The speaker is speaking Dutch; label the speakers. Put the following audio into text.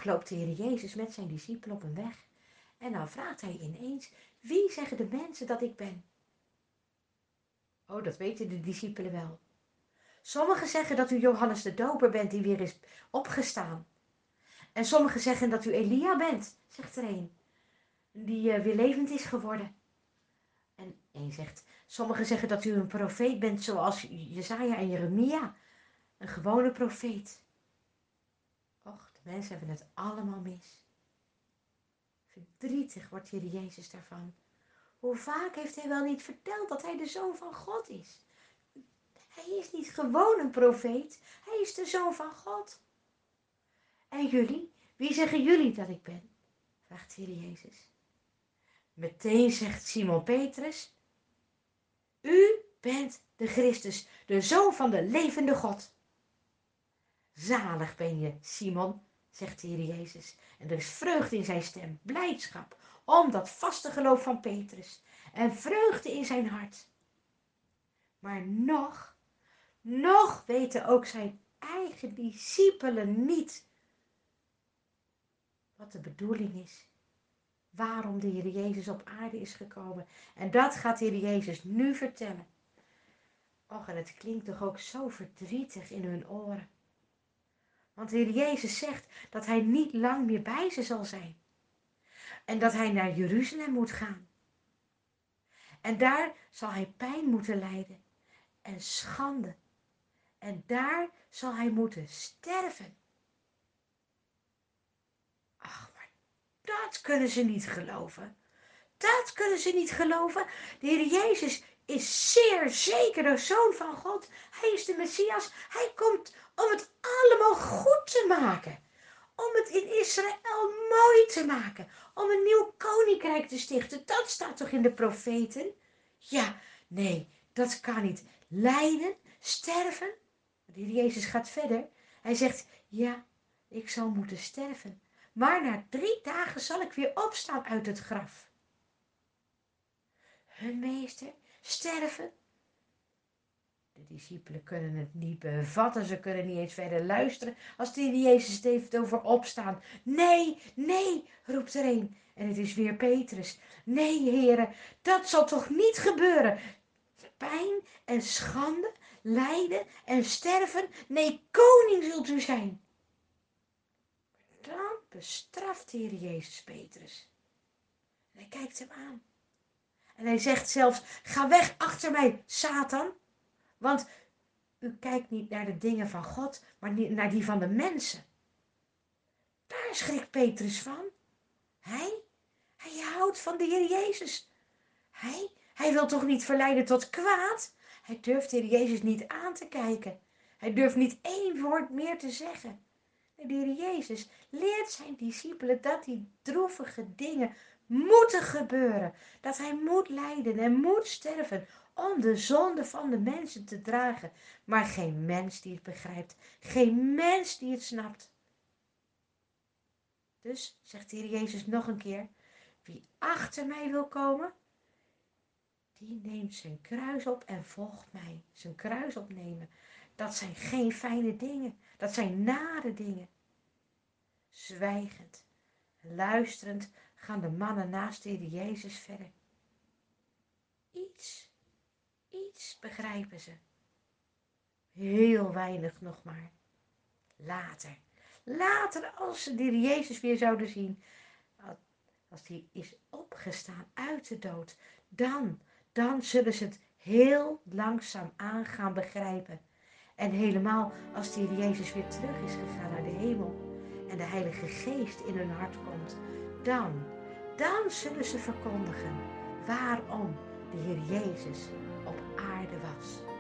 Speaker 1: dag loopt de Heer Jezus met zijn discipelen op een weg. En dan vraagt hij ineens, wie zeggen de mensen dat ik ben? Oh, dat weten de discipelen wel. Sommigen zeggen dat u Johannes de Doper bent die weer is opgestaan. En sommigen zeggen dat u Elia bent, zegt er een, die weer levend is geworden. En een zegt, sommigen zeggen dat u een profeet bent zoals Jesaja en Jeremia, een gewone profeet. Och, de mensen hebben het allemaal mis. Verdrietig wordt Heer Jezus daarvan. Hoe vaak heeft hij wel niet verteld dat hij de Zoon van God is? Hij is niet gewoon een profeet, hij is de Zoon van God. En jullie, wie zeggen jullie dat ik ben? Vraagt Heer Jezus. Meteen zegt Simon Petrus, u bent de Christus, de Zoon van de levende God. Zalig ben je, Simon, zegt de Heer Jezus. En er is vreugde in zijn stem, blijdschap, om dat vaste geloof van Petrus. En vreugde in zijn hart. Maar nog weten ook zijn eigen discipelen niet wat de bedoeling is. Waarom de Heer Jezus op aarde is gekomen. En dat gaat de Heer Jezus nu vertellen. Och, en het klinkt toch ook zo verdrietig in hun oren. Want de Heer Jezus zegt dat hij niet lang meer bij ze zal zijn. En dat hij naar Jeruzalem moet gaan. En daar zal hij pijn moeten lijden. En schande. En daar zal hij moeten sterven. Ach, maar dat kunnen ze niet geloven. Dat kunnen ze niet geloven. De Heer Jezus is zeer zeker de Zoon van God. Hij is de Messias. Hij komt om het allemaal goed te maken. Om het in Israël mooi te maken. Om een nieuw koninkrijk te stichten. Dat staat toch in de profeten? Ja, nee, dat kan niet. Lijden, sterven. De Heer Jezus gaat verder. Hij zegt, ja, ik zal moeten sterven. Maar na 3 dagen zal ik weer opstaan uit het graf. Hun meester, sterven? De discipelen kunnen het niet bevatten, ze kunnen niet eens verder luisteren als de Heer Jezus het heeft over opstaan. Nee, nee, roept er een. En het is weer Petrus. Nee, heren, dat zal toch niet gebeuren. Pijn en schande, lijden en sterven. Nee, koning zult u zijn. Dan bestraft de Heer Jezus Petrus. En hij kijkt hem aan. En hij zegt zelfs, ga weg achter mij, Satan. Want u kijkt niet naar de dingen van God, maar naar die van de mensen. Daar schrikt Petrus van. Hij houdt van de Heer Jezus. Hij wil toch niet verleiden tot kwaad? Hij durft de Heer Jezus niet aan te kijken. Hij durft niet 1 woord meer te zeggen. De Heer Jezus leert zijn discipelen dat die droevige dingen moeten gebeuren. Dat hij moet lijden en moet sterven om de zonde van de mensen te dragen. Maar geen mens die het begrijpt. Geen mens die het snapt. Dus, zegt de Heer Jezus nog een keer, wie achter mij wil komen, die neemt zijn kruis op en volgt mij. Zijn kruis opnemen. Dat zijn geen fijne dingen. Dat zijn nare dingen. Zwijgend, luisterend gaan de mannen naast de Heer Jezus verder. Iets begrijpen ze. Heel weinig nog maar. Later als ze de Heer Jezus weer zouden zien, als hij is opgestaan uit de dood, dan zullen ze het heel langzaam aan gaan begrijpen. En helemaal als de Heer Jezus weer terug is gegaan naar de hemel en de Heilige Geest in hun hart komt, dan zullen ze verkondigen waarom de Heer Jezus op aarde was.